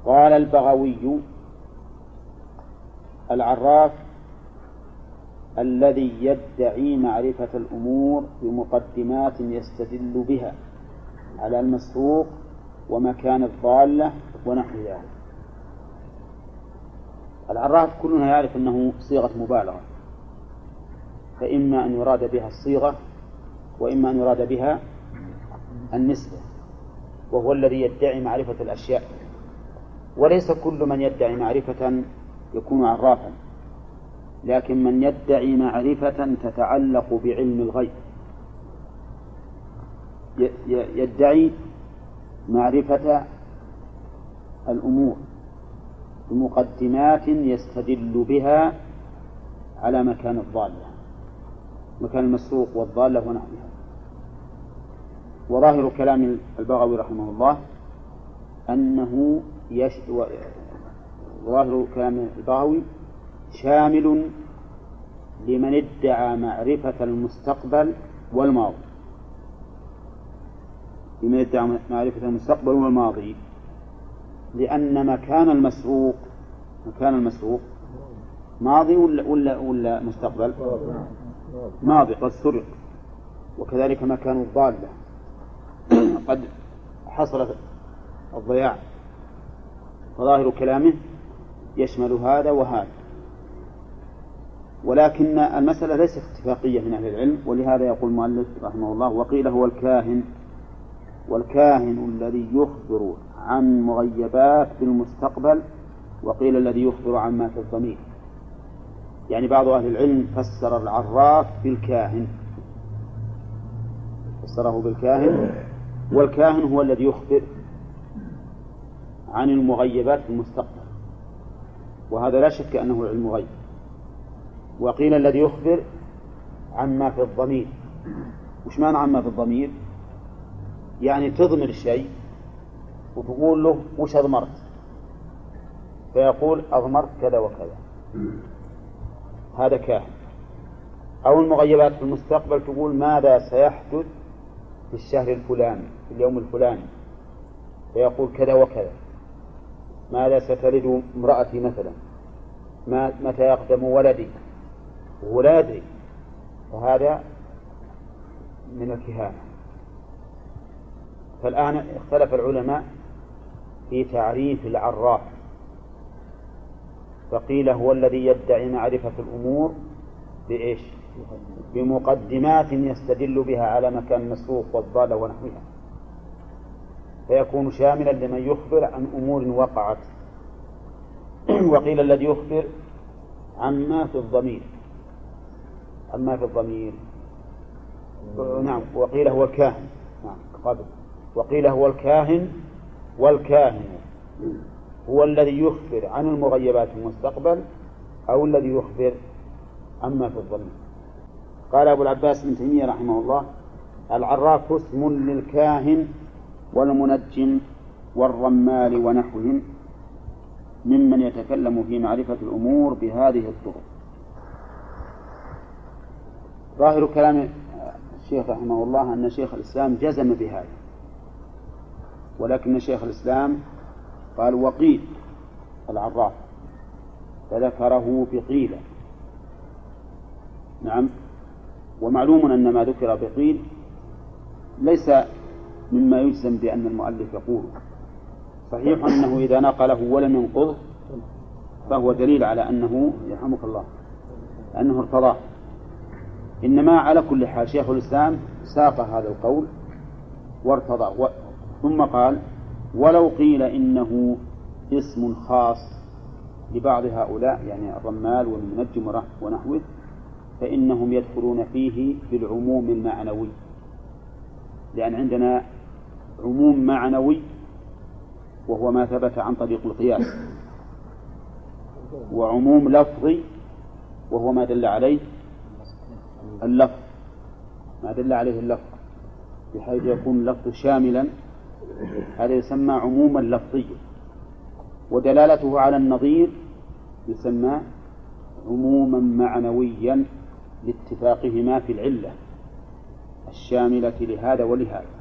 قال البغوي: العراف الذي يدعي معرفة الأمور بمقدمات يستدل بها على المسروق ومكان الضالة ونحو ذلك. العراف كلنا يعرف أنه صيغة مبالغة، فإما أن يراد بها الصيغة وإما أن يراد بها النسبة، وهو الذي يدعي معرفة الأشياء. وليس كل من يدعي معرفة يكون عرافا، لكن من يدعي معرفة تتعلق بعلم الغيب، يدعي معرفة الأمور بمقدمات يستدل بها على مكان الضالة، مكان المسروق والضالة ونحوها. وظاهر كلام البغوي رحمه الله أنه ظاهر كلام البغوي شامل لمن ادعى معرفة المستقبل والماضي، لمن ادعى معرفة المستقبل والماضي، لأن مكان المسروق ماضي ولا مستقبل؟ ماضي، قد سرق. وكذلك مكان الضالة قد حصل الضياع. فظاهر كلامه يشمل هذا وهذا، ولكن المسألة ليست اتفاقية من أهل العلم، ولهذا يقول المؤلف رحمه الله: وقيل هو الكاهن، والكاهن الذي يخبر عن مغيبات بالمستقبل، وقيل الذي يخبر عما في الضمير. يعني بعض أهل العلم فسر العراف بالكاهن، فسره بالكاهن، والكاهن هو الذي يخبر عن المغيبات في المستقبل، وهذا لا شك أنه علم غيب. وقيل الذي يخبر عما في الضمير. وش معنى عما في الضمير؟ يعني تضمر الشيء وتقول له وش أضمرت، فيقول أضمرت كذا وكذا، هذا كاهن. أو المغيبات في المستقبل تقول ماذا سيحدث في الشهر الفلاني في اليوم الفلاني، فيقول كذا وكذا، ماذا ستلد امرأتي مثلا، متى يقدم ولدي، وهو لا يدري، فهذا من الكهانة. فالآن اختلف العلماء في تعريف العراف، فقيل هو الذي يدعي معرفة الأمور بإيش؟ بمقدمات يستدل بها على مكان المسروق والضالة ونحوها، فيكون شاملا لمن يخبر عن أمور وقعت. وقيل الذي يخبر عما في الضمير، نعم. وقيل هو الكاهن، نعم قبل. وقيل هو الكاهن، والكاهن هو الذي يخبر عن المغيبات في المستقبل أو الذي يخبر عما في الضمير. قال أبو العباس ابن تيمية رحمه الله: العراف اسم للكاهن والمنجم والرمال ونحوهم ممن يتكلم في معرفة الأمور بهذه الطرق. ظاهر كلام الشيخ رحمه الله أن شيخ الإسلام جزم بهذا، ولكن شيخ الإسلام قال وقيل العراف، فذكره بقيل. نعم. ومعلوم أن ما ذكر بقيل ليس مما يجزم بأن المؤلف يقوله. صحيح أنه إذا نقله ولم ينقضه فهو دليل على أنه يرحمك الله أنه ارتضاه. إنما على كل حال شيخ الإسلام ساق هذا القول وارتضاه، ثم قال: ولو قيل إنه اسم خاص لبعض هؤلاء، يعني الرمال والمنجم ونحوه، فإنهم يدخلون فيه بالعموم المعنوي، لأن عندنا عموم معنوي وهو ما ثبت عن طريق القياس، وعموم لفظي وهو ما دل عليه اللفظ، ما دل عليه اللفظ، بحيث يكون اللفظ شاملا، هذا يسمى عموما لفظيا. ودلالته على النظير يسمى عموما معنويا لاتفاقهما في العلة الشاملة لهذا ولهذا.